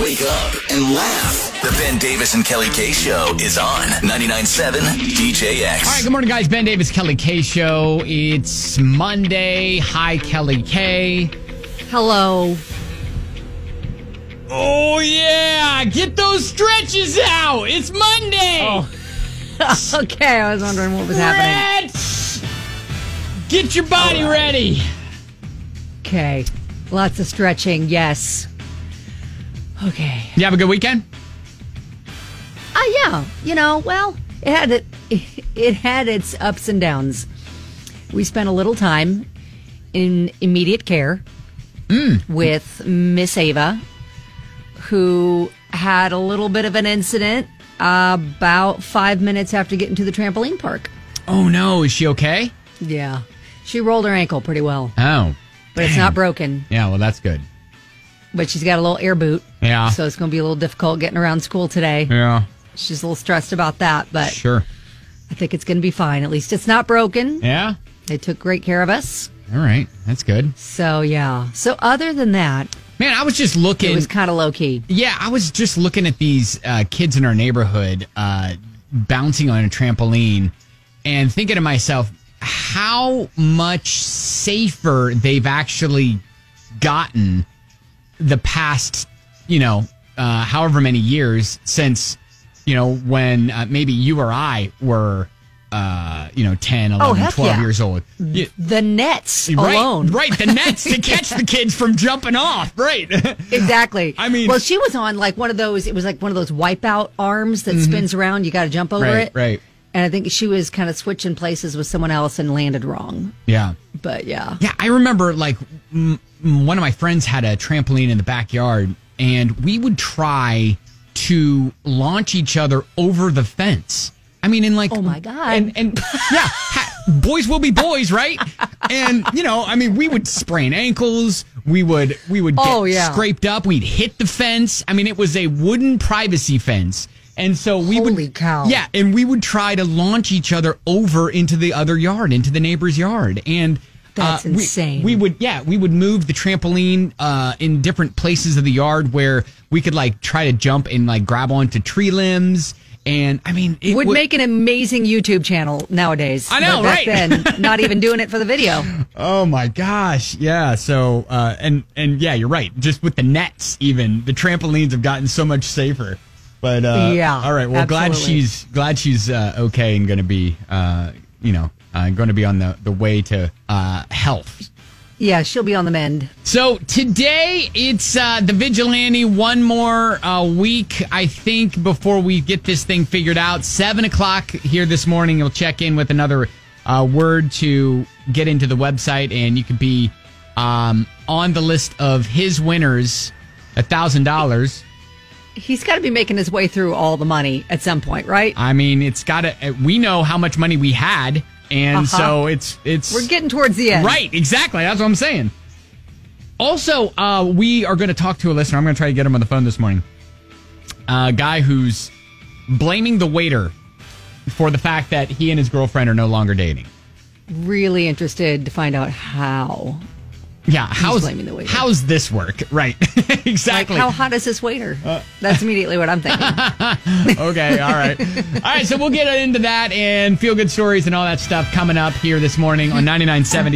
Wake up and laugh. The Ben Davis and Kelly K Show is on 99.7 DJX. All right, good morning, guys. Ben Davis, Kelly K Show. It's Monday. Hi, Kelly K. Hello. Oh, yeah. Get those stretches out. It's Monday. Oh. Okay, I was wondering what was happening. Get your body ready. Okay. Lots of stretching, yes. Okay. You have a good weekend? Yeah. You know, well, it had its ups and downs. We spent a little time in immediate care with Miss Ava, who had a little bit of an incident about 5 minutes after getting to the trampoline park. Oh, no. Is she okay? Yeah. She rolled her ankle pretty well. Oh. But it's not broken. Yeah, well, that's good. But she's got a little air boot. Yeah. So it's going to be a little difficult getting around school today. Yeah. She's a little stressed about that, but sure. I think it's going to be fine. At least it's not broken. Yeah. They took great care of us. All right. That's good. So, yeah. So other than that, man, I was just looking. It was kind of low key. Yeah, I was just looking at these kids in our neighborhood bouncing on a trampoline and thinking to myself, how much safer they've actually gotten the past, however many years since, when maybe you or I were, 10, 11, 12 years old. The nets alone. Right, the nets to catch the kids from jumping off. Right. Exactly. I mean. Well, she was on like one of those, it was like one of those wipeout arms that spins around. You got to jump over it. Right. And I think she was kind of switching places with someone else and landed wrong. Yeah. But yeah. Yeah, I remember like one of my friends had a trampoline in the backyard, and we would try to launch each other over the fence. I mean, in like, oh my God. And yeah, boys will be boys, right? And, we would sprain ankles. We would get scraped up. We'd hit the fence. I mean, it was a wooden privacy fence. And so we Holy cow. Yeah, and we would try to launch each other over into the other yard, into the neighbor's yard. And that's insane. We would move the trampoline in different places of the yard where we could like try to jump and like grab onto tree limbs. And I mean, it would make an amazing YouTube channel nowadays. I know, but back right? then, not even doing it for the video. Oh my gosh, yeah. So and yeah, you're right. Just with the nets, even the trampolines have gotten so much safer. But yeah, all right. Well, absolutely. glad she's okay and going to be going to be on the way to health. Yeah, she'll be on the mend. So today it's the Vigilante. One more week, I think, before we get this thing figured out. 7:00 here this morning. You'll check in with another word to get into the website, and you could be on the list of his winners, $1,000. He's got to be making his way through all the money at some point, right? I mean, it's got to. We know how much money we had, and so it's. We're getting towards the end, right? Exactly. That's what I'm saying. Also, we are going to talk to a listener. I'm going to try to get him on the phone this morning. A guy who's blaming the waiter for the fact that he and his girlfriend are no longer dating. Really interested to find out how. Yeah, how's this work? Right, exactly. Like, how hot is this waiter? That's immediately what I'm thinking. Okay, all right. So we'll get into that and feel good stories and all that stuff coming up here this morning on 99.7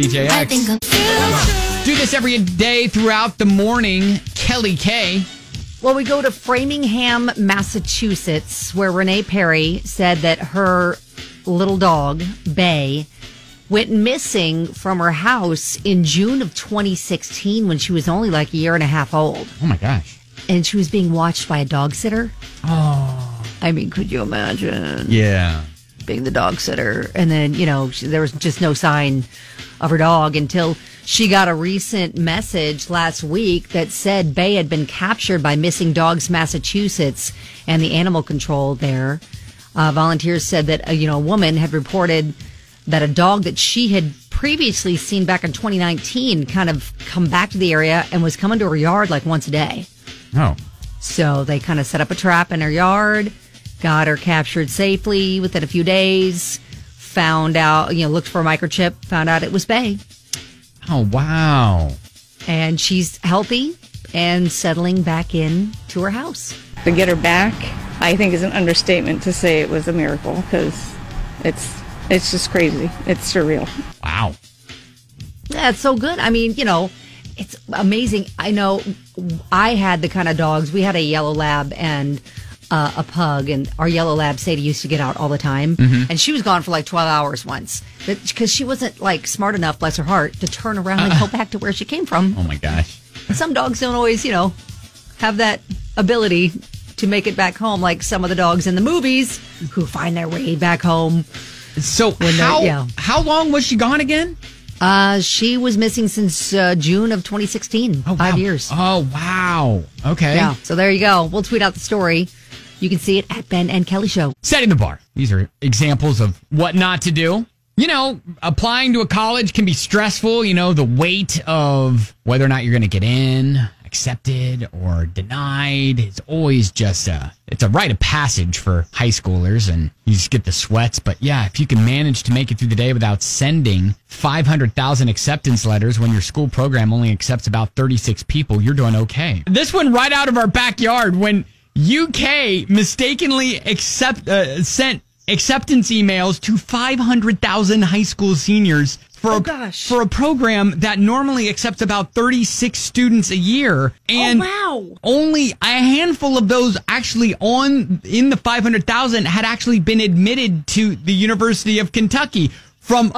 DJX. Do this every day throughout the morning. Kelly K. Well, we go to Framingham, Massachusetts, where Renee Perry said that her little dog, Bay, went missing from her house in June of 2016 when she was only like a year and a half old. Oh, my gosh. And she was being watched by a dog sitter. Oh. I mean, could you imagine? Yeah. Being the dog sitter. And then, there was just no sign of her dog until she got a recent message last week that said Bay had been captured by Missing Dogs Massachusetts and the animal control there. Volunteers said that, a woman had reported that a dog that she had previously seen back in 2019 kind of come back to the area and was coming to her yard like once a day. Oh. So they kind of set up a trap in her yard, got her captured safely within a few days, found out, looked for a microchip, found out it was Bay. Oh, wow. And she's healthy and settling back in to her house. To get her back, I think is an understatement to say it was a miracle, because it's just crazy. It's surreal. Wow. That's so good. I mean, it's amazing. I know I had the kind of dogs. We had a yellow lab and a pug, and our yellow lab, Sadie, used to get out all the time. And she was gone for like 12 hours once because she wasn't like smart enough, bless her heart, to turn around and go back to where she came from. Oh, my gosh. Some dogs don't always, have that ability to make it back home, like some of the dogs in the movies who find their way back home. So how long was she gone again? She was missing since June of 2016. Oh, wow. 5 years. Oh, wow. Okay. Yeah. So there you go. We'll tweet out the story. You can see it at Ben and Kelly Show. Setting the bar. These are examples of what not to do. Applying to a college can be stressful. The weight of whether or not you're going to get in, accepted, or denied is always just it's a rite of passage for high schoolers, and you just get the sweats. But yeah, if you can manage to make it through the day without sending 500,000 acceptance letters when your school program only accepts about 36 people, you're doing okay. This one right out of our backyard when UK mistakenly sent acceptance emails to 500,000 high school seniors for a program that normally accepts about 36 students a year. And only a handful of those actually in the 500,000 had actually been admitted to the University of Kentucky. From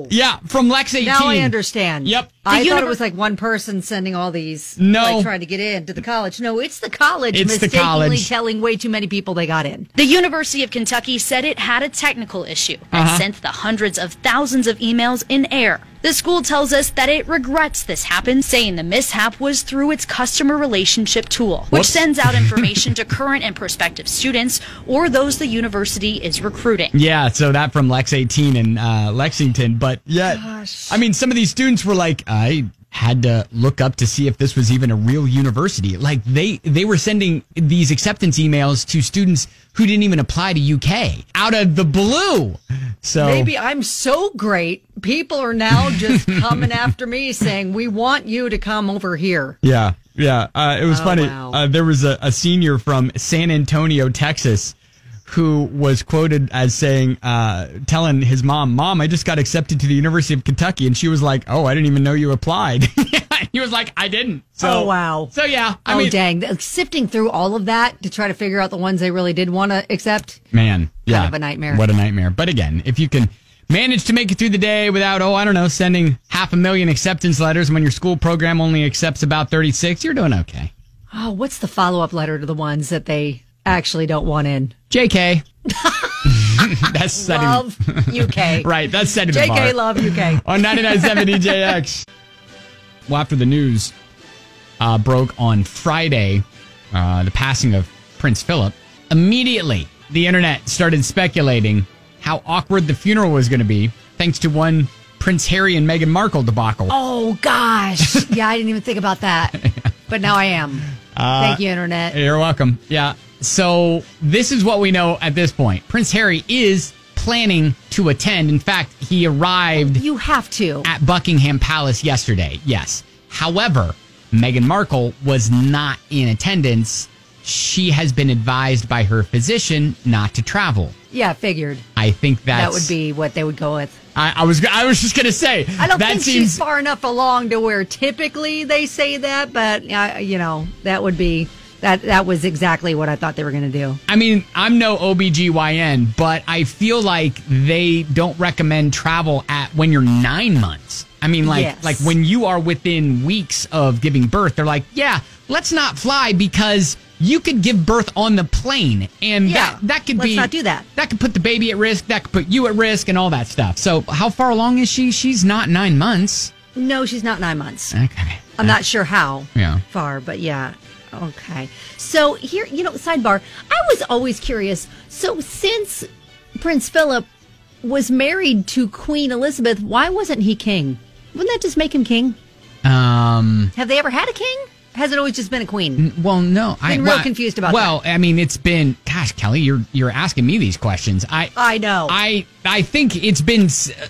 Lex 18. Now I understand. Yep. I thought it was like one person sending all these, trying to get into the college. No, it's the college mistakenly telling way too many people they got in. The University of Kentucky said it had a technical issue that sent the hundreds of thousands of emails in error. The school tells us that it regrets this happened, saying the mishap was through its customer relationship tool, which sends out information to current and prospective students or those the university is recruiting. Yeah, so that from Lex 18 in Lexington. But yeah, I mean, some of these students were like, I had to look up to see if this was even a real university. Like they were sending these acceptance emails to students who didn't even apply to UK out of the blue. So maybe I'm so great. People are now just coming after me saying, we want you to come over here. Yeah. It was funny. Wow. There was a senior from San Antonio, Texas, who was quoted as saying, telling his mom, I just got accepted to the University of Kentucky. And she was like, oh, I didn't even know you applied. He was like, I didn't. So, oh, wow. So, yeah. I mean, dang. Sifting through all of that to try to figure out the ones they really did want to accept. Man, yeah. Kind of a nightmare. What a nightmare. But again, if you can manage to make it through the day without, sending 500,000 acceptance letters when your school program only accepts about 36, you're doing okay. Oh, what's the follow-up letter to the ones that they actually don't want in? JK. That's setting. Love UK. Right, that's setting the bar. JK, love UK. On 99.7 EJX. Well, after the news broke on Friday, the passing of Prince Philip, immediately the internet started speculating how awkward the funeral was going to be, thanks to one Prince Harry and Meghan Markle debacle. Oh, gosh. Yeah, I didn't even think about that. But now I am. Thank you, internet. You're welcome. Yeah. So this is what we know at this point. Prince Harry is planning to attend. In fact, he arrived You have to. at Buckingham Palace yesterday. Yes. However, Meghan Markle was not in attendance. She has been advised by her physician not to travel. Yeah, figured. I think that would be what they would go with. I was just going to say. I don't think she's far enough along to where typically they say that, but, that would be... That was exactly what I thought they were going to do. I mean, I'm no OBGYN, but I feel like they don't recommend travel when you're 9 months. I mean, like when you are within weeks of giving birth, they're like, yeah, let's not fly because you could give birth on the plane. And that could let's not do that. That could put the baby at risk. That could put you at risk and all that stuff. So how far along is she? She's not 9 months. No, she's not 9 months. Okay. I'm not sure how far, but yeah. Okay. So here, sidebar, I was always curious. So since Prince Philip was married to Queen Elizabeth, why wasn't he king? Wouldn't that just make him king? Have they ever had a king? Has it always just been a queen? Well, no. I'm real confused about that. Well, I mean, it's been, gosh, Kelly, you're asking me these questions. I know. I think it's been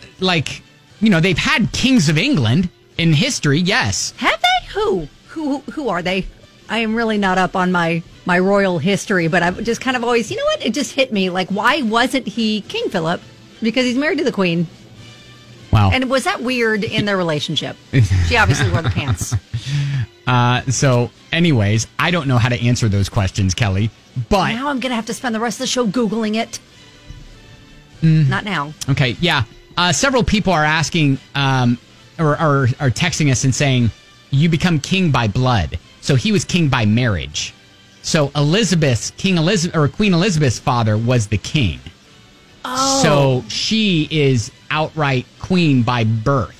they've had kings of England in history, yes. Have they? Who are they? I am really not up on my royal history, but I've just kind of always, you know what? It just hit me. Like, why wasn't he King Philip? Because he's married to the Queen. Wow. And was that weird in their relationship? She obviously wore the pants. So, anyways, I don't know how to answer those questions, Kelly. But now I'm going to have to spend the rest of the show Googling it. Not now. Okay, yeah. Several people are asking or are texting us and saying, you become king by blood. So he was king by marriage. So Queen Elizabeth's father was the king. Oh. So she is outright queen by birth.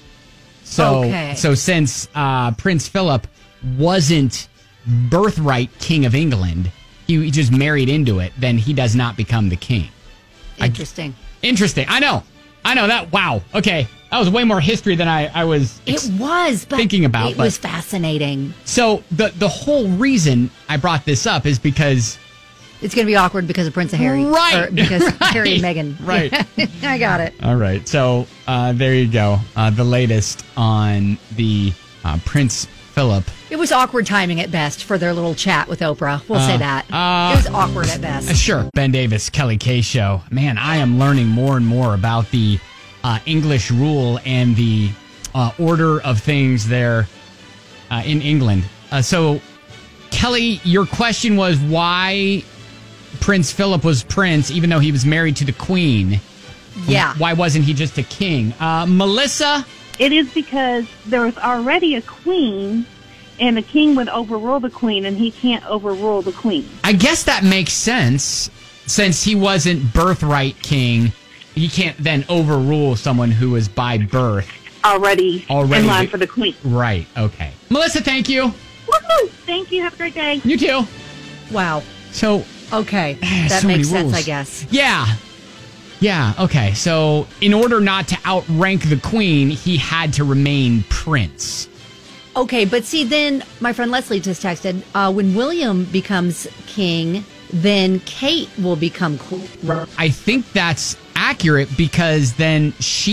So, so since Prince Philip wasn't birthright king of England, he just married into it, then he does not become the king. Interesting. Interesting. I know that. Wow. Okay. That was way more history than I was thinking about. It was fascinating. So the whole reason I brought this up is because it's going to be awkward because of Prince Harry. Right. Or because Harry and Meghan. Right. I got it. All right. So there you go. The latest on the Prince Philip. It was awkward timing at best for their little chat with Oprah. We'll say that. It was awkward at best. Sure. Ben Davis, Kelly K Show. Man, I am learning more and more about the English rule and the order of things there in England. So, Kelly, your question was why Prince Philip was prince, even though he was married to the Queen. Yeah. Why wasn't he just a king? Melissa? It is because there was already a queen, and the king would overrule the queen, and he can't overrule the queen. I guess that makes sense. Since he wasn't birthright king, he can't then overrule someone who was by birth Already in line for the queen. Right, okay. Melissa, thank you. Woohoo! Thank you. Have a great day. You too. Wow. So, okay. That so makes many sense, rules. I guess. Yeah, okay. So, in order not to outrank the queen, he had to remain prince. Okay, but see, then my friend Leslie just texted, when William becomes king, then Kate will become queen. I think that's accurate because then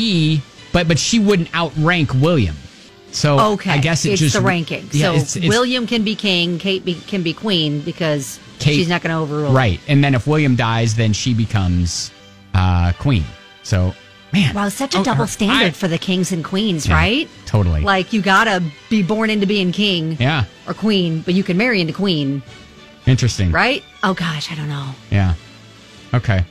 but she wouldn't outrank William. So okay, I guess it's just the ranking. Yeah, so William can be king, Kate can be queen because she's not going to overrule. Right, and then if William dies, then she becomes queen. So, man. Wow, such a double standard for the kings and queens, right? Totally. Like, you got to be born into being king or queen, but you can marry into queen. Interesting. Right? Oh, gosh, I don't know. Yeah. Okay.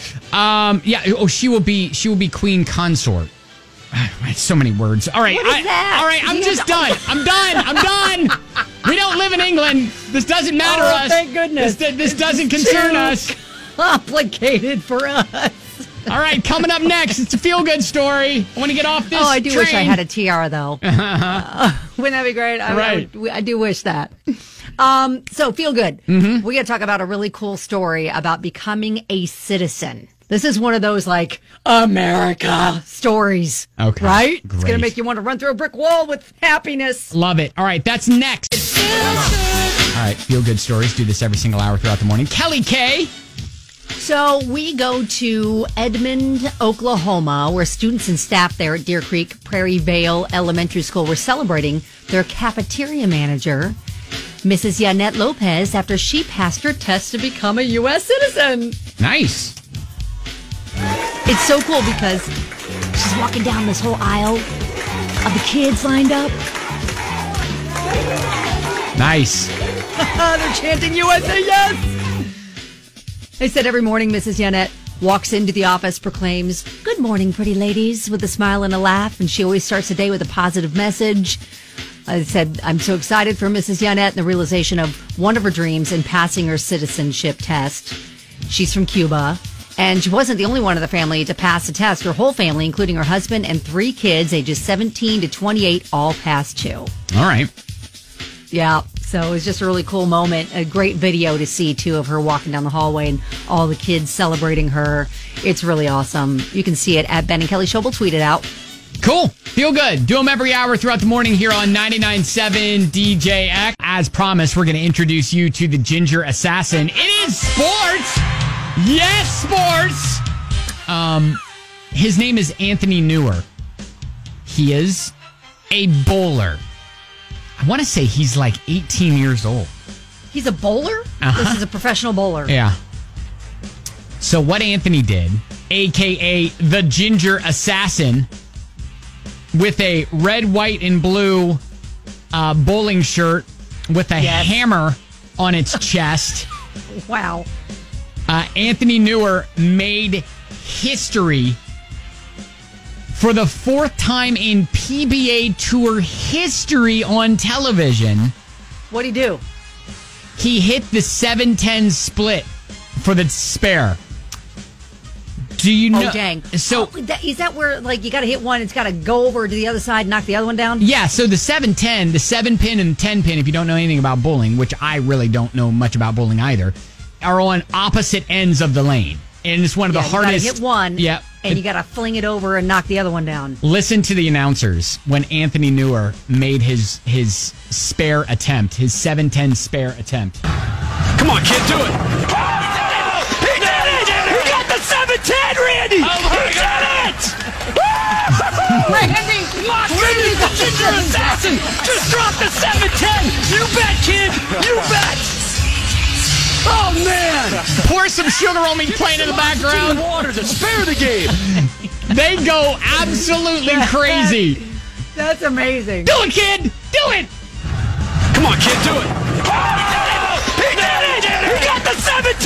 She will be queen consort. So many words. All right. What is that? All right, I'm just done. I'm done. We don't live in England. This doesn't matter us. Thank goodness. This doesn't concern us. Complicated for us. All right, coming up next, it's a feel-good story. I want to get off this I do train. wish I had a tiara, though. Wouldn't that be great? I do wish that. So, feel good. Mm-hmm. We got to talk about a really cool story about becoming a citizen. This is one of those, like, America stories. Okay. Right? Great. It's going to make you want to run through a brick wall with happiness. Love it. All right, that's next. All right, feel-good stories. Do this every single hour throughout the morning. Kelly K. So we go to Edmond, Oklahoma, where students and staff there at Deer Creek Prairie Vale Elementary School were celebrating their cafeteria manager, Mrs. Yanette Lopez, after she passed her test to become a U.S. citizen. Nice. It's so cool because she's walking down this whole aisle of the kids lined up. Nice. They're chanting USA, yes! They said every morning Mrs. Yanette walks into the office, proclaims, "Good morning, pretty ladies," with a smile and a laugh, and she always starts the day with a positive message. I said, I'm so excited for Mrs. Yanette and the realization of one of her dreams in passing her citizenship test. She's from Cuba, and she wasn't the only one of the family to pass the test. Her whole family, including her husband and 3 kids, ages 17 to 28, all passed too. All right. Yeah, so it was just a really cool moment. A great video to see, too, of her walking down the hallway and all the kids celebrating her. It's really awesome. You can see it at Ben and Kelly Show. We'll tweet it out. Cool. Feel good. Do them every hour throughout the morning here on 99.7 DJX. As promised, we're going to introduce you to the Ginger Assassin. It is sports. Yes, sports. His name is Anthony Newer. He is a bowler. I want to say he's like 18 years old. He's a bowler? This is a professional bowler. Yeah. So what Anthony did, a.k.a. the Ginger Assassin, with a red, white, and blue bowling shirt with a hammer on its chest. Wow. Anthony Neuer made history for the fourth time in PBA Tour history on television. What'd he do? He hit the 7-10 split for the spare. Do you know? Oh, dang. So is that where, like, you got to hit one, it's got to go over to the other side and knock the other one down? Yeah, so the 7-10, the 7-pin and the 10-pin, if you don't know anything about bowling, which I really don't know much about bowling either, are on opposite ends of the lane. And it's one of the hardest. You got to hit one, and you got to fling it over and knock the other one down. Listen to the announcers when Anthony Neuer made his spare attempt, his 7-10 spare attempt. Come on, kid, do it. He did it! He got the 7-10, Randy! Oh my God! Randy, the Ginger Assassin just dropped the 7-10! You bet, kid! You bet! Oh, man! Pour some Sugar on Me playing in the background. Water to spare the game. They go absolutely crazy. That's amazing. Do it, kid! Do it! Come on, kid, do it! He did it! He got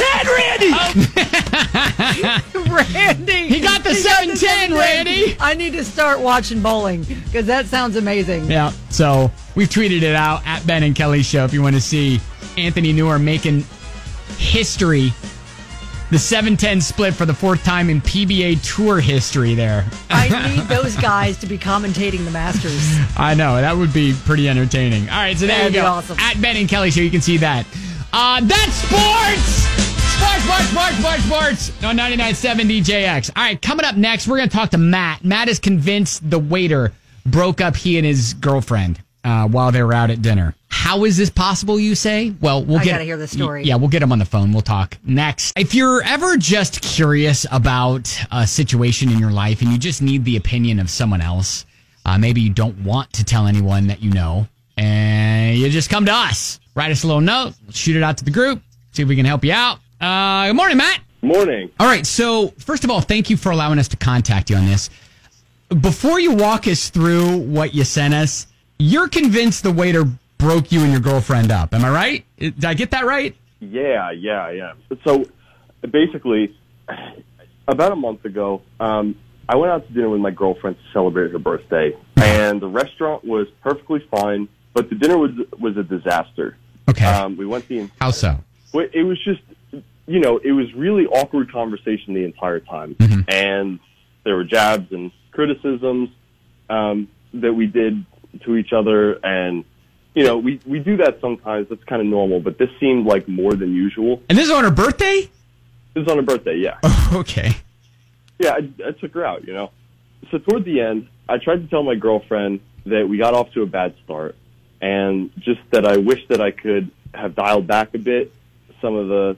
the 7-10, Randy! Randy! He got the 7-10, Randy! I need to start watching bowling because that sounds amazing. Yeah, so we've tweeted it out at Ben and Kelly Show if you want to see Anthony Neuer making history. The 7-10 split for the fourth time in PBA Tour history there. I need those guys to be commentating the Masters. I know, that would be pretty entertaining. All right, so there you go. Awesome. At Ben and Kelly Show, you can see that. That's sports! Sports on 99.7 DJX. All right, coming up next, we're going to talk to Matt. Matt is convinced the waiter broke up he and his girlfriend while they were out at dinner. How is this possible, you say? Well, I gotta hear the story. Yeah, we'll get him on the phone. We'll talk next. If you're ever just curious about a situation in your life and you just need the opinion of someone else, maybe you don't want to tell anyone that you know, and you just come to us. Write us a little note, shoot it out to the group, see if we can help you out. Good morning, Matt. Morning. All right, so first of all, thank you for allowing us to contact you on this. Before you walk us through what you sent us, you're convinced the waiter broke you and your girlfriend up. Am I right? Did I get that right? Yeah, I am. So basically, about a month ago, I went out to dinner with my girlfriend to celebrate her birthday, and the restaurant was perfectly fine, but the dinner was a disaster. Okay. We went How so? It was just, it was really awkward conversation the entire time, and there were jabs and criticisms that we did to each other, and we do that sometimes. That's kind of normal, but this seemed like more than usual. And this is on her birthday? This is on her birthday, yeah. Oh, okay. Yeah, I took her out, So toward the end, I tried to tell my girlfriend that we got off to a bad start, and just that I wish that I could have dialed back a bit some of the,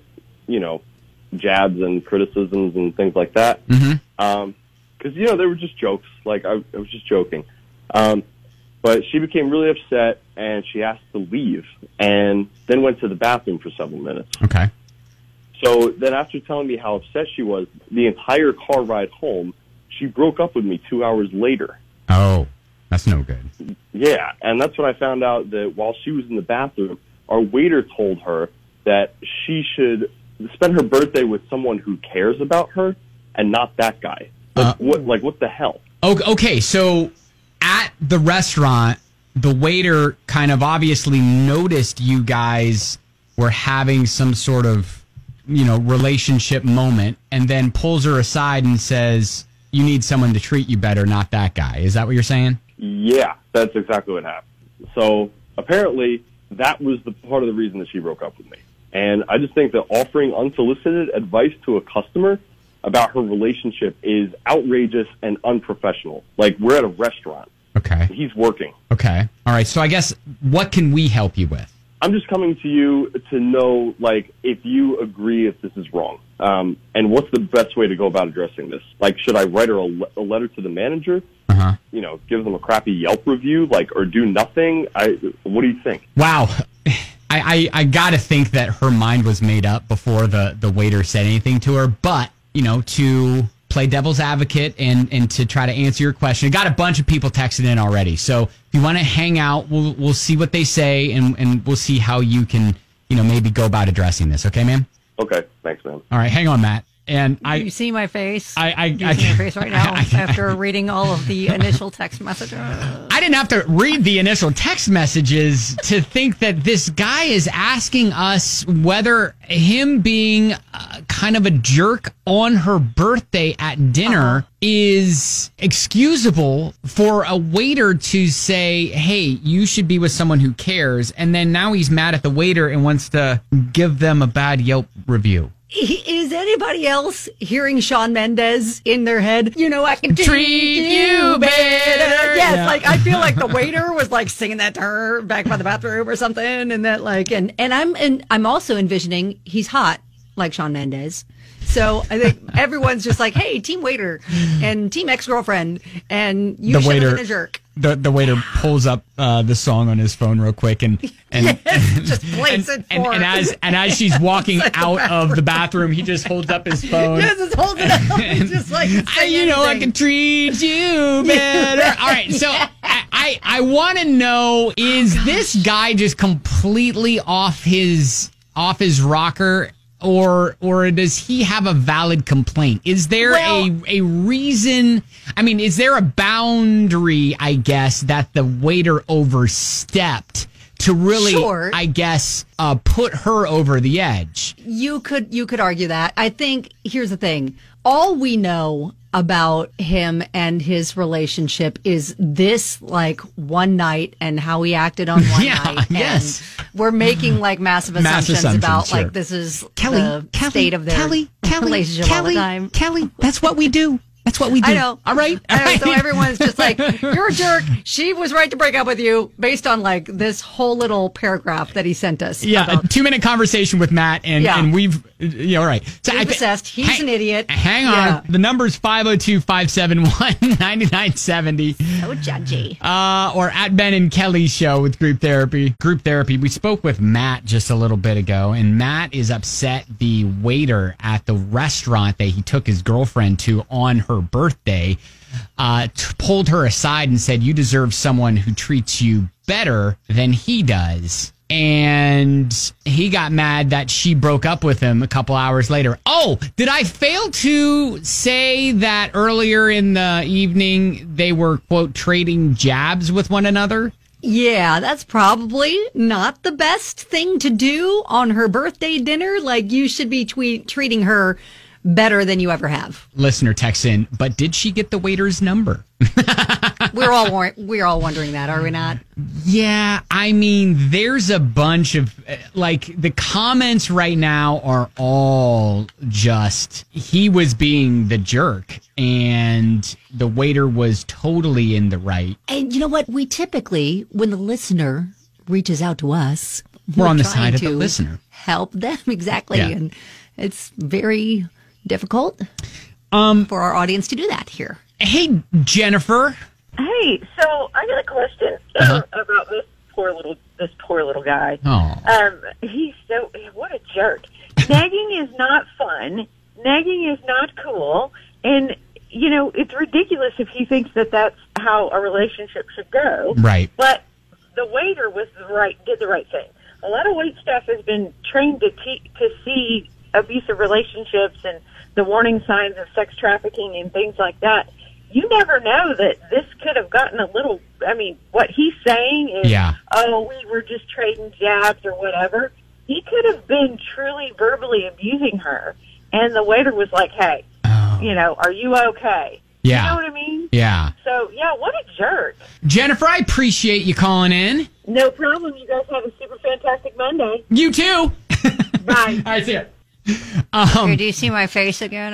jabs and criticisms and things like that. Because, they were just jokes. Like, I was just joking. But she became really upset, and she asked to leave, and then went to the bathroom for several minutes. Okay. So then after telling me how upset she was, the entire car ride home, she broke up with me 2 hours later. Oh, that's no good. Yeah, and that's when I found out that while she was in the bathroom, our waiter told her that she should spend her birthday with someone who cares about her and not that guy. What the hell? Okay, so at the restaurant, the waiter kind of obviously noticed you guys were having some sort of, relationship moment, and then pulls her aside and says, you need someone to treat you better, not that guy. Is that what you're saying? Yeah, that's exactly what happened. So apparently that was the part of the reason that she broke up with me. And I just think that offering unsolicited advice to a customer about her relationship is outrageous and unprofessional. Like, we're at a restaurant. Okay. He's working. Okay. All right. So I guess, what can we help you with? I'm just coming to you to know, like, if you agree if this is wrong. And what's the best way to go about addressing this? Like, should I write her a letter to the manager? Uh-huh. You know, give them a crappy Yelp review, like, or do nothing? What do you think? Wow. I got to think that her mind was made up before the waiter said anything to her. But, you know, to play devil's advocate and to try to answer your question, I got a bunch of people texting in already. So if you want to hang out, we'll see what they say, and we'll see how you can, you know, maybe go about addressing this. Okay, man? Okay. Thanks, man. All right. Hang on, Matt. And you see my face? Do you see my face right now after reading all of the initial text messages? I didn't have to read the initial text messages to think that this guy is asking us whether him being kind of a jerk on her birthday at dinner is excusable for a waiter to say, hey, you should be with someone who cares. And then now he's mad at the waiter and wants to give them a bad Yelp review. Is anybody else hearing Shawn Mendes in their head? You know, I can treat you better. Yes, yeah. Like I feel like the waiter was like singing that to her back by the bathroom or something, and that like, and I'm also envisioning he's hot like Shawn Mendes. So I think everyone's just like, hey, team waiter and team ex-girlfriend, and you should have been a jerk. The waiter pulls up the song on his phone real quick and just plays it for her. And as she's walking out of the bathroom, he just holds up his phone. Yes, just holds it up. He's just like, you know, I can treat you better. All right, so I want to know, is this guy just completely off his rocker? Or does he have a valid complaint? Is there a reason? I mean, is there a boundary, I guess, that the waiter overstepped to really, sure, I guess, put her over the edge? You could argue that. I think, here's the thing. All we know about him and his relationship is this, like, one night and how he acted on one night. Yes. And we're making like massive assumptions about sure, like this is the state of their relationship all the time. Kelly, that's what we do. That's what we do. I know. All right. So everyone's just like, you're a jerk. She was right to break up with you based on like this whole little paragraph that he sent us. Yeah. A 2-minute conversation with Matt and we've, all right. So we've assessed he's an idiot. Hang on. Yeah. The number's 502-571-9970. So judgy. Or at Ben and Kelly Show with Group Therapy. We spoke with Matt just a little bit ago, and Matt is upset the waiter at the restaurant that he took his girlfriend to on her birthday pulled her aside and said, you deserve someone who treats you better than he does. And he got mad that she broke up with him a couple hours later. Oh, did I fail to say that earlier in the evening they were, quote, trading jabs with one another? Yeah, that's probably not the best thing to do on her birthday dinner. Like, you should be treating her better than you ever have. Listener texts in, but did she get the waiter's number? We're all wondering that, are we not? Yeah, I mean, there's a bunch of, like, the comments right now are all just, he was being the jerk, and the waiter was totally in the right. And you know what? We typically, when the listener reaches out to us, we're on the side of the listener. Help them, exactly. Yeah. And it's very difficult for our audience to do that here. Hey, Jennifer. Hey, so I got a question about this poor little guy. Oh. What a jerk. Nagging is not fun. Nagging is not cool. And, you know, it's ridiculous if he thinks that that's how a relationship should go. Right. But the waiter did the right thing. A lot of wait staff has been trained to see abusive relationships and the warning signs of sex trafficking and things like that. You never know that this could have gotten a little, I mean, what he's saying is, oh, we were just trading jabs or whatever. He could have been truly verbally abusing her. And the waiter was like, hey, you know, are you okay? Yeah. You know what I mean? Yeah. So, yeah, what a jerk. Jennifer, I appreciate you calling in. No problem. You guys have a super fantastic Monday. You too. Bye. All right, see ya. Do you see my face again?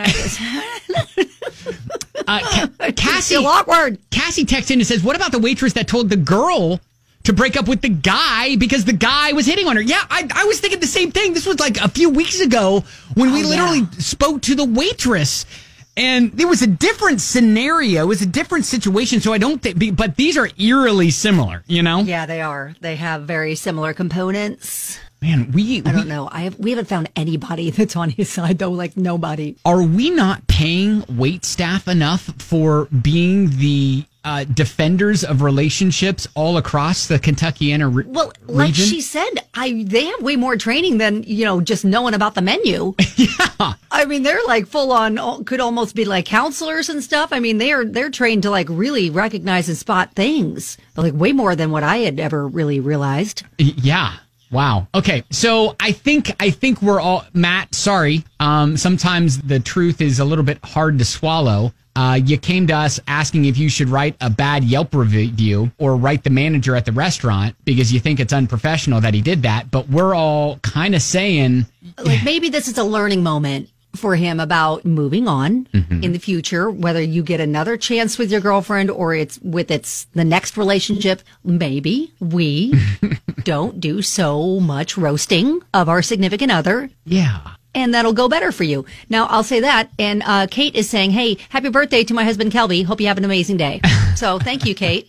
Cassie, awkward. Cassie texts in and says, what about the waitress that told the girl to break up with the guy because the guy was hitting on her. Yeah, I was thinking the same thing. This was like a few weeks ago when we literally spoke to the waitress. And it was a different scenario. It was a different situation. So I don't think, but these are eerily similar, you know? Yeah, they are. They have very similar components. Man, I don't know. We haven't found anybody that's on his side, though, like nobody. Are we not paying wait staff enough for being the defenders of relationships all across the Kentuckiana region? Well, like she said, they have way more training than, just knowing about the menu. Yeah. I mean, they're like full on, could almost be like counselors and stuff. I mean, they're trained to like really recognize and spot things, like way more than what I had ever really realized. Yeah. Wow. Okay. So I think we're all, Matt, sorry. Sometimes the truth is a little bit hard to swallow. You came to us asking if you should write a bad Yelp review or write the manager at the restaurant because you think it's unprofessional that he did that. But we're all kind of saying, like, maybe this is a learning moment for him about moving on in the future, whether you get another chance with your girlfriend or it's the next relationship. Maybe we don't do so much roasting of our significant other. Yeah. And that'll go better for you. Now, I'll say that. And Kate is saying, hey, happy birthday to my husband, Kelby. Hope you have an amazing day. So thank you, Kate.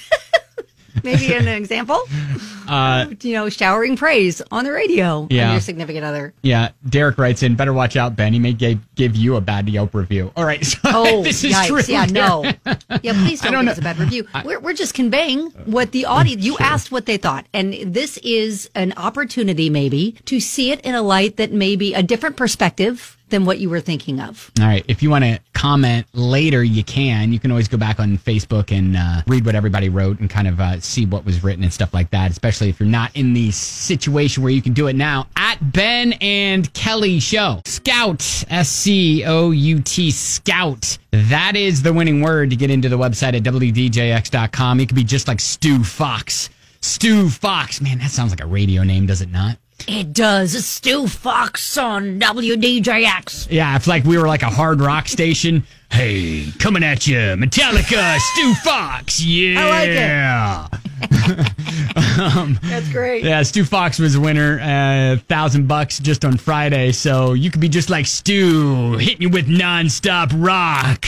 Maybe an example? Showering praise on the radio on your significant other. Yeah. Derek writes in, better watch out, Ben. He may give you a bad Yelp review. All right. So this is yikes. true. Yeah, no. Yeah, please don't give us a bad review. We're just conveying what the audience, you asked what they thought. And this is an opportunity maybe to see it in a light that may be a different perspective than what you were thinking of. All right. If you want to comment later, you can. You can always go back on Facebook and read what everybody wrote and kind of see what was written and stuff like that, especially if you're not in the situation where you can do it now. At Ben and Kelly Show. Scout, SCOUT, Scout. That is the winning word to get into the website at WDJX.com. It could be just like Stu Fox. Stu Fox. Man, that sounds like a radio name, does it not? It does. Stu Fox on WDJX. Yeah, if like we were like a hard rock station. Hey, coming at you, Metallica, Stu Fox. Yeah. I like it. That's great. Yeah, Stu Fox was a winner, $1,000 just on Friday. So you could be just like Stu, hitting you with nonstop rock.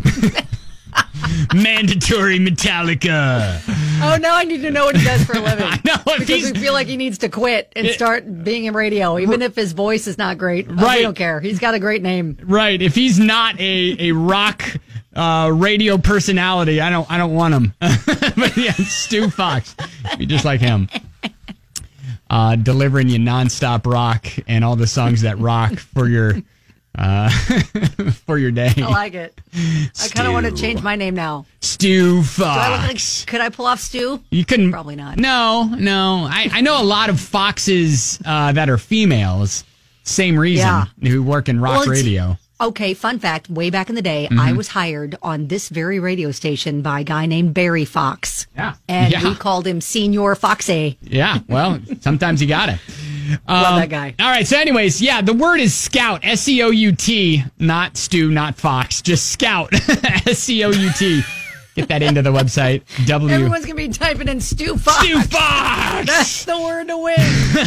Mandatory Metallica. Oh, now I need to know what he does for a living. I know. Because we feel like he needs to quit and start being in radio, even if his voice is not great. Right. We don't care. He's got a great name. Right. If he's not a rock radio personality, I don't want him. But yeah, Stu Fox. Be just like him. Delivering you nonstop rock and all the songs that rock for your for your day. I like it. I kind of want to change my name now. Stu Fox. Do I look like, could I pull off Stu? You couldn't. Probably not. No. I know a lot of foxes that are females. Same reason. Who work in rock radio. Okay, fun fact. Way back in the day, I was hired on this very radio station by a guy named Barry Fox. Yeah. And we called him Senior Foxy. Yeah, well, sometimes you got it. Love that guy. All right, so anyways, the word is Scout, S-C-O-U-T, not Stu, not Fox, just Scout, S-C-O-U-T. Get that into the website. Everyone's going to be typing in Stu Fox. Stu Fox! That's the word to win.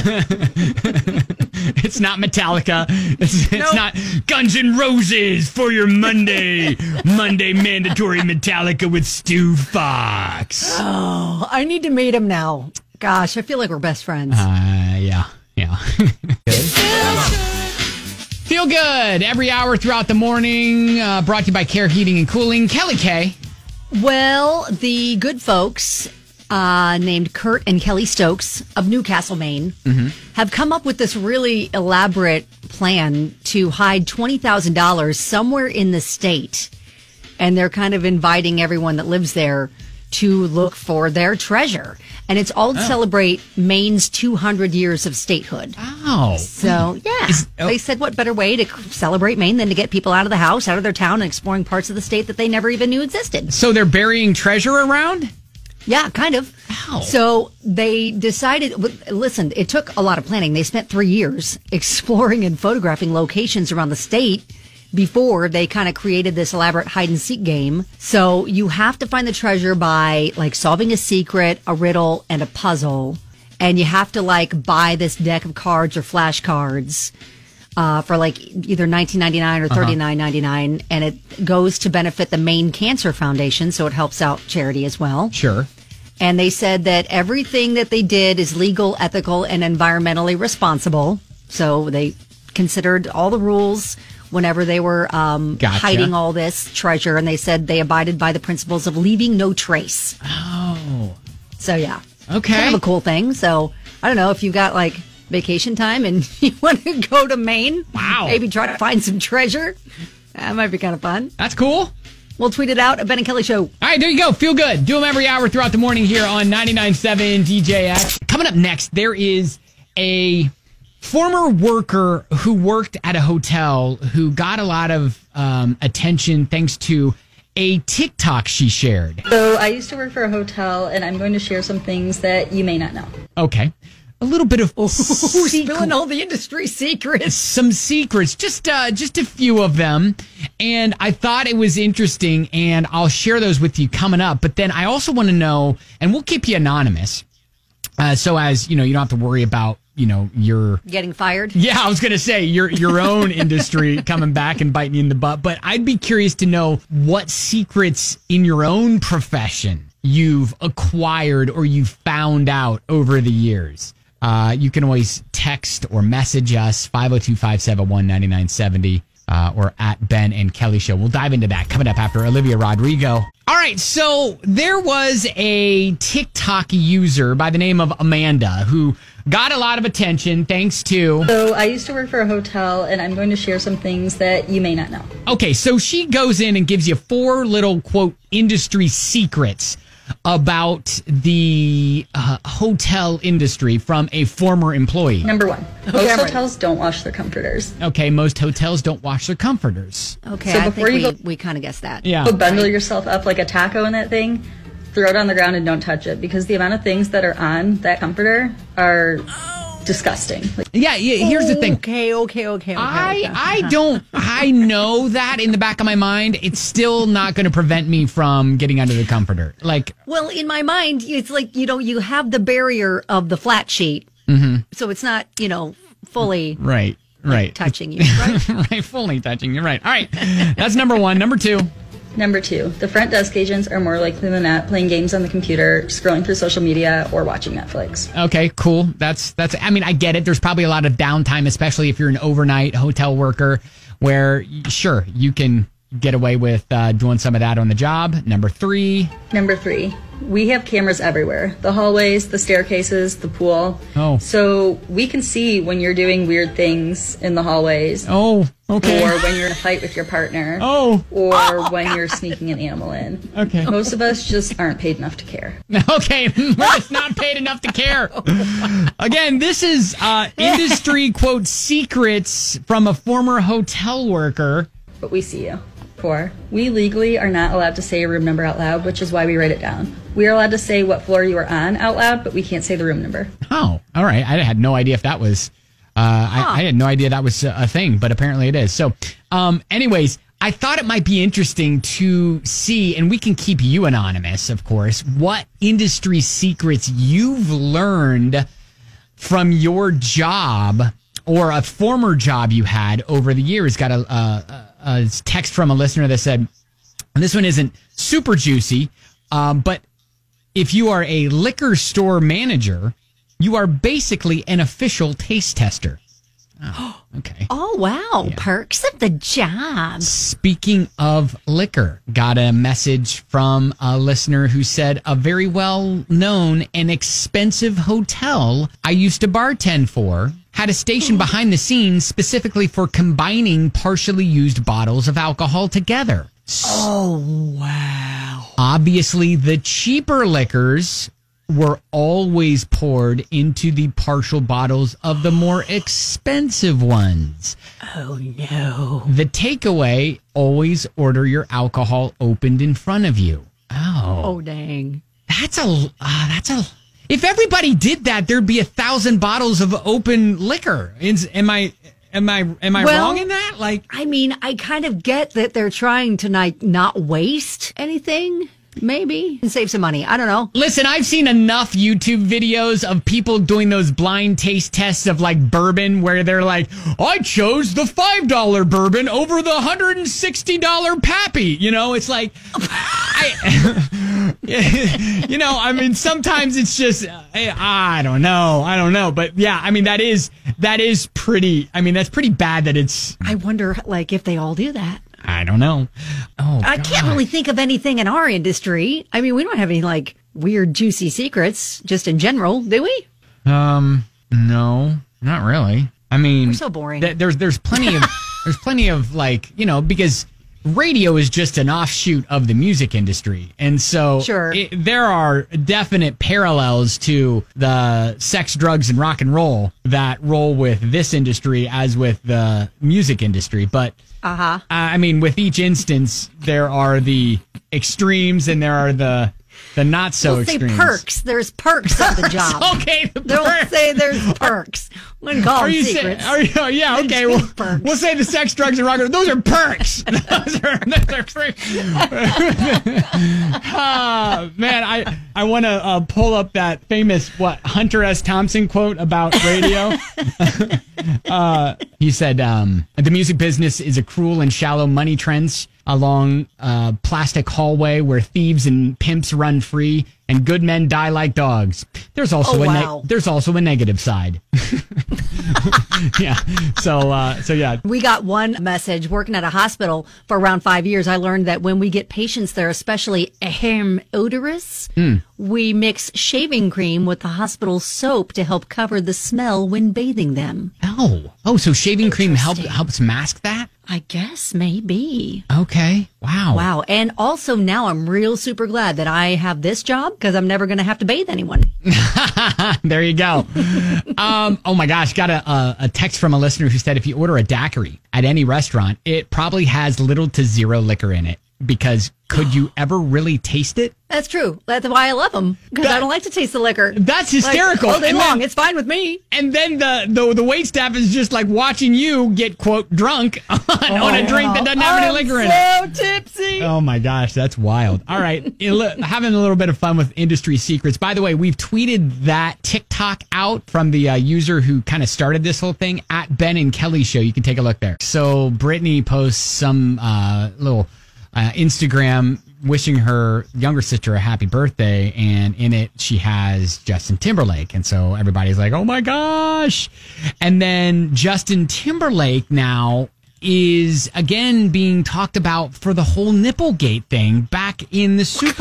It's not Metallica. It's not Guns N' Roses for your Monday mandatory Metallica with Stu Fox. Oh, I need to meet him now. Gosh, I feel like we're best friends. Yeah. Feel good every hour throughout the morning. Brought to you by Care Heating and Cooling. Kelly K. Well, the good folks named Kurt and Kelly Stokes of Newcastle, Maine, have come up with this really elaborate plan to hide $20,000 somewhere in the state. And they're kind of inviting everyone that lives there to look for their treasure. And it's all to celebrate Maine's 200 years of statehood. Oh. So, they said what better way to celebrate Maine than to get people out of the house, out of their town, and exploring parts of the state that they never even knew existed. So they're burying treasure around? Yeah, kind of. Wow. So they decided, listen, it took a lot of planning. They spent 3 years exploring and photographing locations around the state before they kind of created this elaborate hide and seek game. So you have to find the treasure by like solving a secret, a riddle, and a puzzle. And you have to like buy this deck of cards or flashcards for like either $19.99 or $39.99, and it goes to benefit the Maine Cancer Foundation, so it helps out charity as well. Sure. And they said that everything that they did is legal, ethical, and environmentally responsible. So they considered all the rules whenever they were hiding all this treasure, and they said they abided by the principles of leaving no trace. Oh. So, yeah. Okay. Kind of a cool thing. So, I don't know if you've got like vacation time and you want to go to Maine. Wow. Maybe try to find some treasure. That might be kind of fun. That's cool. We'll tweet it out at Ben and Kelly Show. All right, there you go. Feel good. Do them every hour throughout the morning here on 99.7 DJX. Coming up next, there is a former worker who worked at a hotel who got a lot of attention thanks to a TikTok she shared. So I used to work for a hotel, and I'm going to share some things that you may not know. Okay. A little bit of spilling all the industry secrets. Some secrets, just a few of them. And I thought it was interesting, and I'll share those with you coming up. But then I also want to know, and we'll keep you anonymous, so as you know, you don't have to worry about your getting fired. Yeah, I was going to say your own industry coming back and biting you in the butt. But I'd be curious to know what secrets in your own profession you've acquired or you found out over the years. You can always text or message us 502-571-9970 or at Ben and Kelly Show. We'll dive into that coming up after Olivia Rodrigo. All right, so there was a TikTok user by the name of Amanda who got a lot of attention thanks to... So I used to work for a hotel, and I'm going to share some things that you may not know. Okay, so she goes in and gives you 4 little, quote, industry secrets about the hotel industry from a former employee. Number 1, most hotels don't wash their comforters. Okay, most hotels don't wash their comforters. Okay, so I before think we kind of guessed that. Yeah. So bundle yourself up like a taco in that thing, throw it on the ground and don't touch it, because the amount of things that are on that comforter are disgusting. Yeah, here's the thing. Okay. I know that in the back of my mind. It's still not going to prevent me from getting under the comforter. Well, in my mind, it's like, you have the barrier of the flat sheet. Mm-hmm. So it's not, fully right. touching you, right? Right, fully touching you, right. All right, that's number 1. Number 2. Number 2, the front desk agents are more likely than not playing games on the computer, scrolling through social media, or watching Netflix. Okay, cool. That's. I mean, I get it. There's probably a lot of downtime, especially if you're an overnight hotel worker, where sure you can get away with doing some of that on the job. Number 3, we have cameras everywhere. The hallways, the staircases, the pool. Oh. So we can see when you're doing weird things in the hallways. Oh, okay. Or when you're in a fight with your partner. Oh. Or when you're sneaking an animal in. Okay. Most of us just aren't paid enough to care. Okay, we're just not paid enough to care. Again, this is industry, quote, secrets from a former hotel worker. But we see you. 4, we legally are not allowed to say a room number out loud, which is why we write it down. We are allowed to say what floor you are on out loud, but we can't say the room number. Oh, all right. I had no idea if that was... I had no idea that was a thing, but apparently it is. So, anyways, I thought it might be interesting to see, and we can keep you anonymous, of course, what industry secrets you've learned from your job or a former job you had over the years. Got a text from a listener that said, and this one isn't super juicy, but if you are a liquor store manager, you are basically an official taste tester. Oh, okay. Oh, wow. Yeah. Perks of the job. Speaking of liquor, got a message from a listener who said a very well-known and expensive hotel I used to bartend for had a station behind the scenes specifically for combining partially used bottles of alcohol together. Oh, wow. Obviously, the cheaper liquors were always poured into the partial bottles of the more expensive ones. Oh, no. The takeaway, always order your alcohol opened in front of you. Oh, dang. That's a... If everybody did that, there'd be 1,000 bottles of open liquor. Am I Am I wrong in that? Like, I mean, I kind of get that they're trying to not waste anything. Maybe and save some money. I don't know. Listen, I've seen enough YouTube videos of people doing those blind taste tests of like bourbon where they're like, I chose the $5 bourbon over the $160 Pappy. You know, it's like, you know, I mean, sometimes it's just, I don't know. But yeah, I mean, that is pretty, I mean, that's pretty bad that it's. I wonder, like, if they all do that. I don't know. Oh, I can't really think of anything in our industry. I mean, we don't have any like weird, juicy secrets just in general, do we? No, not really. I mean, we're so boring. There's plenty of like, you know, because radio is just an offshoot of the music industry. And so sure. There are definite parallels to the sex, drugs, and rock and roll that roll with this industry as with the music industry. But I mean, with each instance, there are the extremes and there are the not so extremes. Say perks. There's perks of the job. Okay, they'll say there's perks. Wouldn't call them secrets. Yeah, okay. We'll say the sex, drugs, and rock and roll. Those are perks. those are perks. Man, I want to pull up that famous Hunter S. Thompson quote about radio. He said, "The music business is a cruel and shallow money trench along a plastic hallway where thieves and pimps run free and good men die like dogs. There's also there's also a negative side." Yeah. So yeah. We got one message working at a hospital for around 5 years. I learned that when we get patients that are especially odorous, we mix shaving cream with the hospital soap to help cover the smell when bathing them. Oh, so shaving cream helps mask that? I guess maybe. Okay. Wow. And also now I'm real super glad that I have this job because I'm never going to have to bathe anyone. There you go. Oh my gosh. Got a text from a listener who said if you order a daiquiri at any restaurant, it probably has little to zero liquor in it because could you ever really taste it? That's true. That's why I love them because I don't like to taste the liquor. That's hysterical. All day long. It's fine with me. And then the wait staff is just like watching you get, quote, drunk on a drink that doesn't have any liquor in it. So tipsy. Oh my gosh, that's wild. All right. Having a little bit of fun with industry secrets. By the way, we've tweeted that TikTok out from the user who kind of started this whole thing at Ben and Kelly Show. You can take a look there. So Brittany posts some little Instagram wishing her younger sister a happy birthday, and in it she has Justin Timberlake, and so everybody's like, oh my gosh. And then Justin Timberlake now is again being talked about for the whole Nipplegate thing back in the Super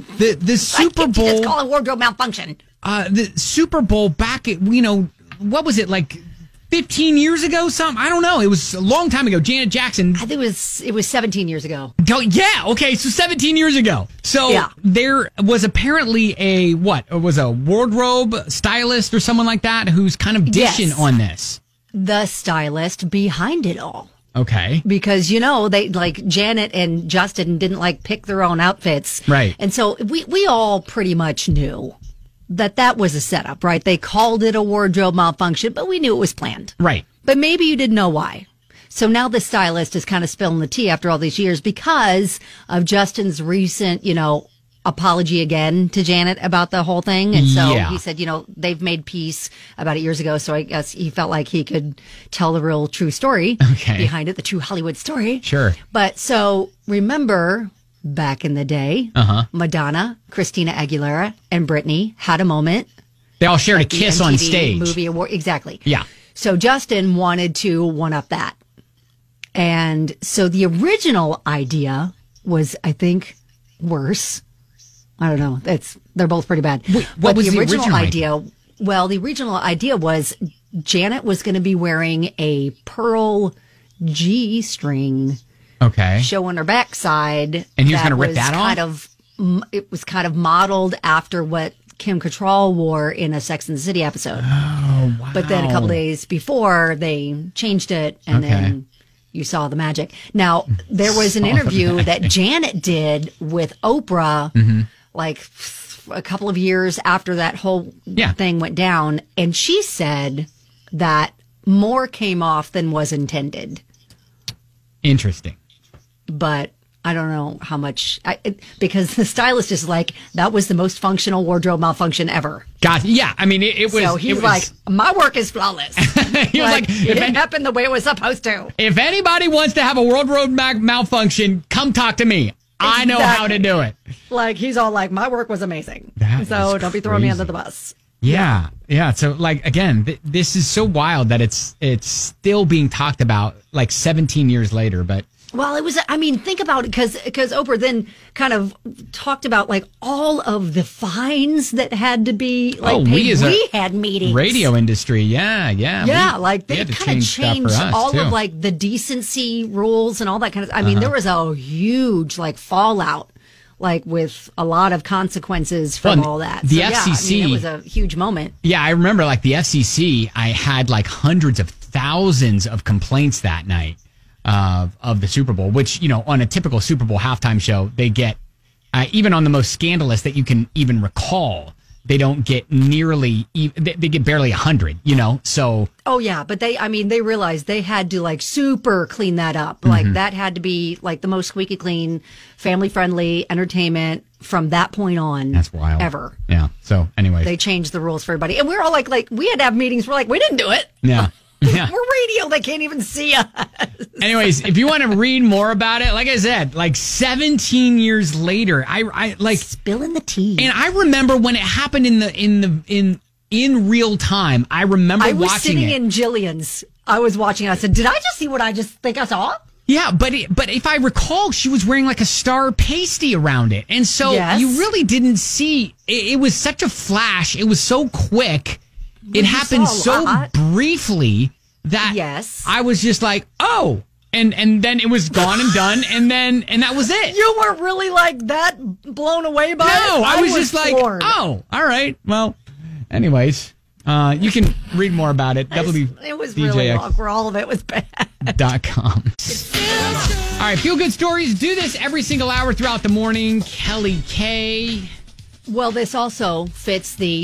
Bowl. Just call it wardrobe malfunction. The Super Bowl back at, what was it, like 15 years ago, something? I don't know. It was a long time ago. Janet Jackson. I think it was 17 years ago. Yeah. Okay. So 17 years ago. So there was apparently a wardrobe stylist or someone like that who's kind of dishing on this. The stylist behind it all. Okay. Because, they Janet and Justin didn't pick their own outfits. Right. And so we all pretty much knew that was a setup, right? They called it a wardrobe malfunction, but we knew it was planned. Right. But maybe you didn't know why. So now the stylist is kind of spilling the tea after all these years because of Justin's recent, apology again to Janet about the whole thing. And so he said, they've made peace about it years ago. So I guess he felt like he could tell the real true story behind it, the true Hollywood story. Sure. But so remember, back in the day, Madonna, Christina Aguilera, and Britney had a moment. They all shared a kiss on stage. Movie award, exactly. Yeah. So Justin wanted to one-up that. And so the original idea was, I think, worse. I don't know. They're both pretty bad. Wait, what was the original idea? Well, the original idea was Janet was going to be wearing a pearl G-string. Okay. Showing her backside. And he was going to rip that off? It was kind of modeled after what Kim Cattrall wore in a Sex and the City episode. Oh, wow. But then a couple days before, they changed it, and then you saw the magic. Now, there was an interview that Janet did with Oprah, a couple of years after that whole thing went down, and she said that more came off than was intended. Interesting. But I don't know how much, because the stylist is like, that was the most functional wardrobe malfunction ever. God, yeah. I mean, it was. So he's like, my work is flawless. He was like, it didn't happen the way it was supposed to. If anybody wants to have a wardrobe malfunction, come talk to me. I know how to do it. Like, he's all like, my work was amazing. So don't be throwing me under the bus. Yeah. So, like, again, this is so wild that it's still being talked about like 17 years later. But well, it was, I mean, think about it, because Oprah then kind of talked about like all of the fines that had to be like paid. We had meetings. Radio industry. Yeah. Like they kind of changed all of like the decency rules and all that kind of, I mean, there was a huge like fallout, like with a lot of consequences from all that. The FCC. I mean, it was a huge moment. Yeah. I remember like the FCC, I had like hundreds of thousands of complaints that night. Of the Super Bowl, which, you know, on a typical Super Bowl halftime show, they get, even on the most scandalous that you can even recall, they don't get nearly, they get barely 100, you know, so. Oh, yeah, but they realized they had to, like, super clean that up. Like, that had to be, like, the most squeaky clean, family-friendly entertainment from that point on. That's wild. Ever. Yeah, so, anyway. They changed the rules for everybody. And we're all like, we had to have meetings. We're like, we didn't do it. Yeah. Yeah. We're radio. They can't even see us. Anyways, if you want to read more about it, like I said, like 17 years later, I like spilling the tea. And I remember when it happened in real time. I remember watching it. I was sitting in Jillian's. I was watching it. I said, "Did I just see what I just think I saw?" Yeah, but if I recall, she was wearing like a star pasty around it, and so you really didn't see. It was such a flash. It was so quick. It happened so briefly that I was just like, oh, and then it was gone and done, and that was it. You weren't really like that blown away by it? No, I was just floored. Like, oh, all right. Well, anyways, you can read more about it. It was really long, where all of it was bad. .com. All right, feel good stories. Do this every single hour throughout the morning. Kelly K. Well, this also fits the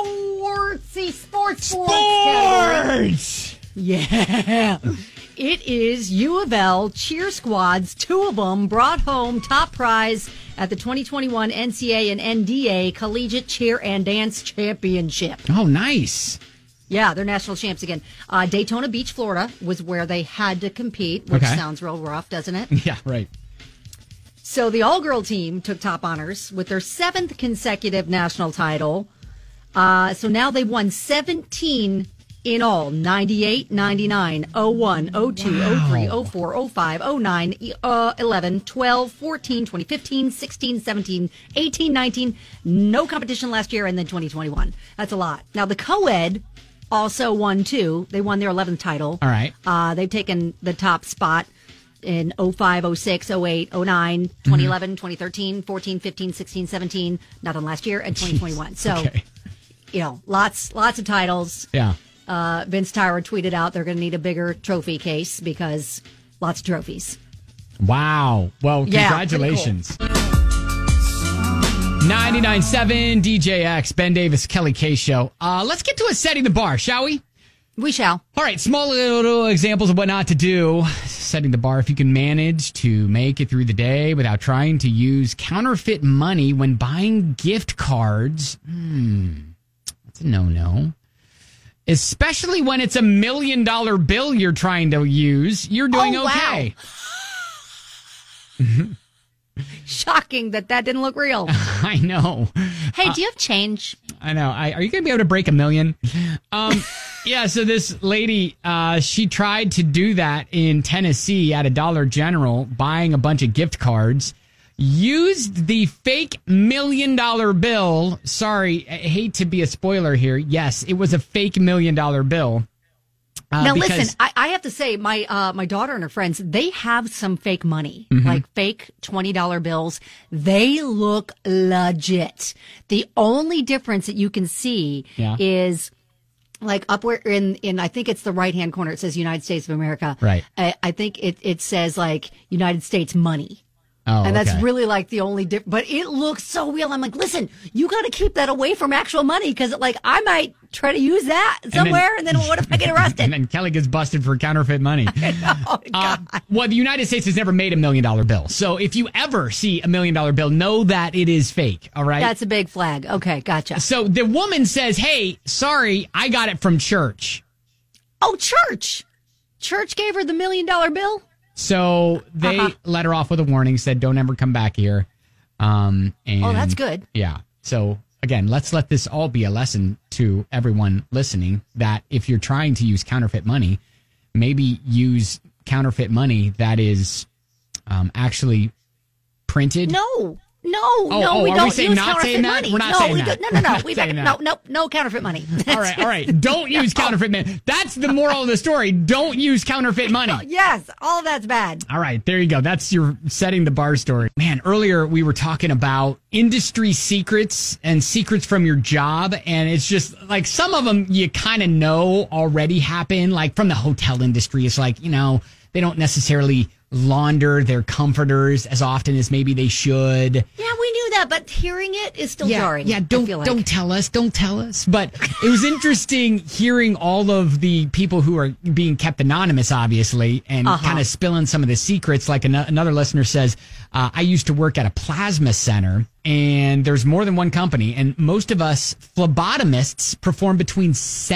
sports category. Yeah. It is U of L cheer squads. 2 of them brought home top prize at the 2021 NCAA and NDA Collegiate Cheer and Dance Championship. Oh, nice. Yeah, they're national champs again. Daytona Beach, Florida was where they had to compete, which sounds real rough, doesn't it? Yeah, right. So the all-girl team took top honors with their 7th consecutive national title. So now they've won 17 in all. 98, 99, 01, 02, 03, 04, 05, 09, 11, 12, 14, 2015, 16, 17, 18, 19. No competition last year, and then 2021. That's a lot. Now the co-ed also won too. They won their 11th title. All right. They've taken the top spot in 05, 06, 08, 09, 2011, 2013, 14, 15, 16, 17, nothing last year, and 2021. So, you know, lots of titles. Yeah. Vince Tyra tweeted out they're going to need a bigger trophy case because lots of trophies. Wow. Well, congratulations. Cool. 99.7 DJX, Ben Davis, Kelly K Show. Let's get to a setting the bar, shall we? We shall. All right, small little examples of what not to do. Setting the bar. If you can manage to make it through the day without trying to use counterfeit money when buying gift cards, that's a no-no. Especially when it's $1 million bill you're trying to use, you're doing okay. Wow. Shocking that didn't look real. I know. Hey, do you have change? I know. Are you going to be able to break $1 million? Yeah, so this lady, she tried to do that in Tennessee at a Dollar General, buying a bunch of gift cards, used the fake $1 million bill. Sorry, I hate to be a spoiler here. Yes, it was a fake $1 million bill. Now, listen, I have to say, my daughter and her friends, they have some fake money, like fake $20 bills. They look legit. The only difference that you can see is like up where in I think it's the right-hand corner, it says United States of America. Right. I think it says like United States money. Oh, and that's okay. really like the only difference. But it looks so real. I'm like, listen, you got to keep that away from actual money because, like, I might try to use that somewhere, and then what if I get arrested? And then Kelly gets busted for counterfeit money. Well, the United States has never made $1 million bill. So if you ever see $1 million bill, know that it is fake. All right. That's a big flag. Okay, gotcha. So the woman says, hey, sorry, I got it from church. Oh, church. Church gave her the $1 million bill? So they let her off with a warning, said, don't ever come back here. And that's good. Yeah. So again, let's let this all be a lesson to everyone listening that if you're trying to use counterfeit money, maybe use counterfeit money that is actually printed. No, we are don't we saying use not counterfeit saying that? money. We're not saying that. No, no counterfeit money. All right. Don't use counterfeit money. That's the moral of the story. Don't use counterfeit money. Yes, all of that's bad. All right, there you go. That's your setting the bar story. Man, earlier we were talking about industry secrets and secrets from your job, and it's just like some of them you kind of know already happen. Like from the hotel industry, it's like, they don't necessarily launder their comforters as often as maybe they should. Yeah, we knew that, but hearing it is still jarring. Yeah, don't tell us. But it was interesting hearing all of the people who are being kept anonymous, obviously, and kind of spilling some of the secrets. Like another listener says, I used to work at a plasma center, and there's more than one company, and most of us phlebotomists perform between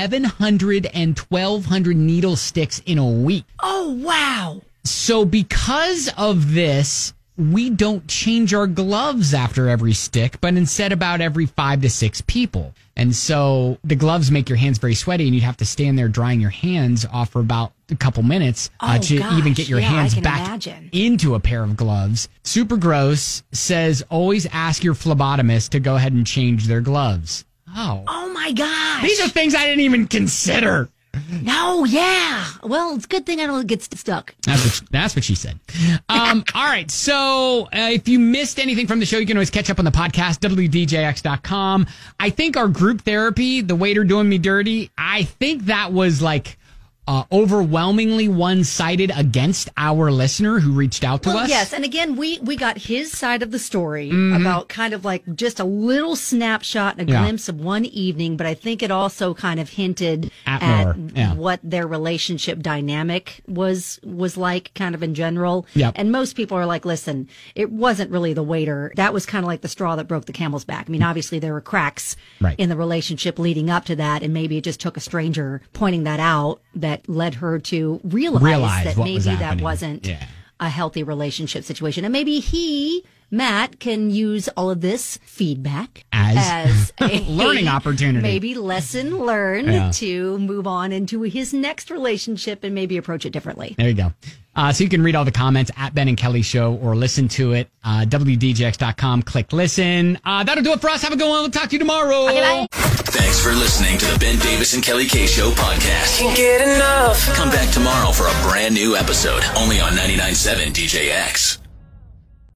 700 and 1,200 needle sticks in a week. Oh, wow. So because of this, we don't change our gloves after every stick, but instead about every 5 to 6 people. And so the gloves make your hands very sweaty, and you'd have to stand there drying your hands off for about a couple minutes to even get your hands back into a pair of gloves. Super Gross says always ask your phlebotomist to go ahead and change their gloves. Oh my gosh. These are things I didn't even consider. No, yeah. Well, it's a good thing I don't get stuck. That's what she said. All right. So if you missed anything from the show, you can always catch up on the podcast, WDJX.com. I think our group therapy, the waiter doing me dirty, I think that was like overwhelmingly one-sided against our listener who reached out to us. Yes, and again, we got his side of the story about kind of like just a little snapshot and a glimpse of one evening, but I think it also kind of hinted at what their relationship dynamic was like kind of in general. Yep. And most people are like, listen, it wasn't really the waiter. That was kind of like the straw that broke the camel's back. I mean, obviously there were cracks in the relationship leading up to that, and maybe it just took a stranger pointing that out that led her to realize that maybe that wasn't a healthy relationship situation. And maybe Matt, can use all of this feedback as a learning opportunity. Maybe lesson learned to move on into his next relationship and maybe approach it differently. There you go. So you can read all the comments at Ben and Kelly Show or listen to it. WDJX.com. Click listen. That'll do it for us. Have a good one. We'll talk to you tomorrow. Okay, bye. Thanks for listening to the Ben Davis and Kelly K Show podcast. Can't get enough. Come back tomorrow for a brand new episode only on 99.7 DJX.